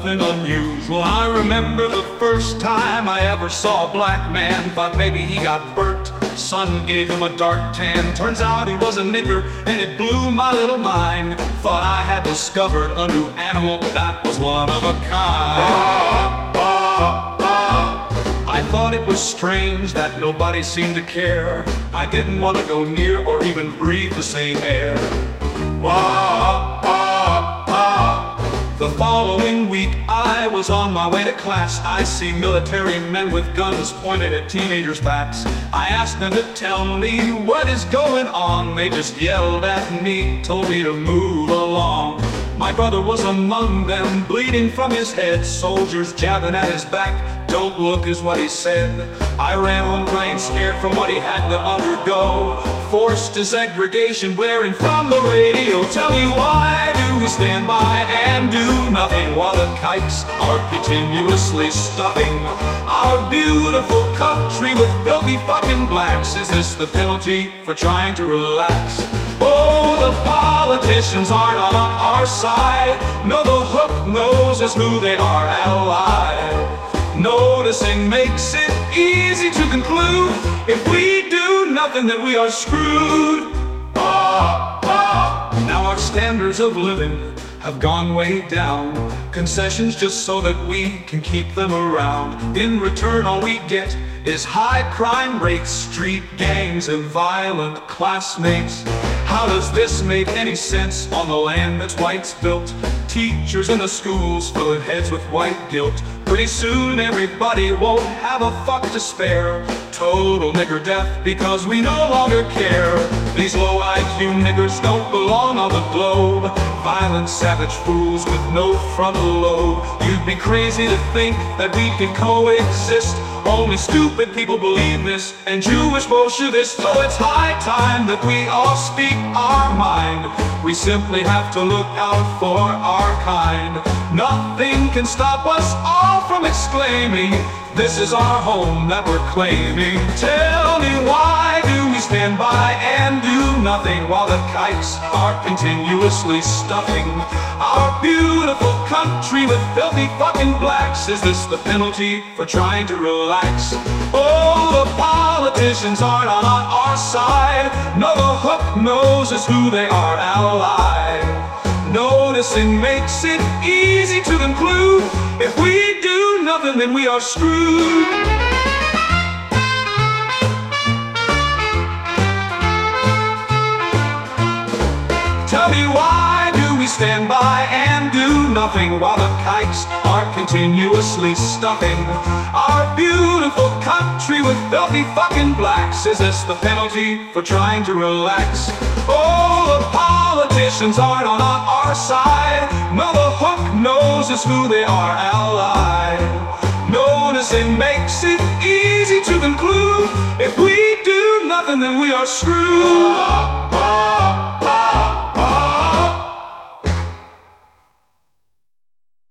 nothing unusual. I remember the first time I ever saw a black man. Thought maybe he got burnt, sun gave him a dark tan. Turns out he was a nigger, and it blew my little mind. Thought I had discovered a new animal, but that was one of a kind. I thought it was strange that nobody seemed to care. I didn't want to go near or even breathe the same air. The following week I was on my way to class. I see military men with guns pointed at teenagers' backs. I asked them to tell me what is going on. They just yelled at me, told me to move along. My brother was among them, bleeding from his head, soldiers jabbing at his back. Don't look is what he said. I ran on rain, scared from what he had to undergo. Forced desegregation blaring from the radio. Tell me, why do we stand by and do nothing while the kites are continuously stuffing our beautiful country with filthy fucking blacks? Is this the penalty for trying to relax? Oh, the politicians aren't on our side. No, the hook knows is who they are allied. Noticing makes it easy to conclude, if we do nothing then we are screwed. Now our standards of living have gone way down. Concessions just so that we can keep them around. In return all we get is high crime rates, street gangs and violent classmates. How does this make any sense on the land that's whites built? Teachers in the schools filling heads with white guilt. Pretty soon everybody won't have a fuck to spare. Total nigger death because we no longer care. These low IQ niggers don't belong on the globe. Violent savage fools with no frontal lobe. You'd be crazy to think that we could coexist. Only stupid people believe this, and Jewish Bolshevists. So it's high time that we all speak our mind. We simply have to look out for our kind. Nothing can stop us all from exclaiming, this is our home that we're claiming. Tell me, why do we stand by and do nothing while the kites are continuously stuffing our beautiful country with filthy fucking blacks? Is this the penalty for trying to relax? Oh, the politicians aren't on our side. No, the hook knows is who they are allied. Noticing makes it easy to conclude, if we do nothing then we are screwed. Tell me, why do we stand by and do nothing while the kites are continuously stuffing our beautiful country with filthy fucking blacks? Is this the penalty for trying to relax? Oh, the politicians aren't on our side. No, the hook knows is who they are allied. Noticing makes it easy to conclude, if we do nothing then we are screwed.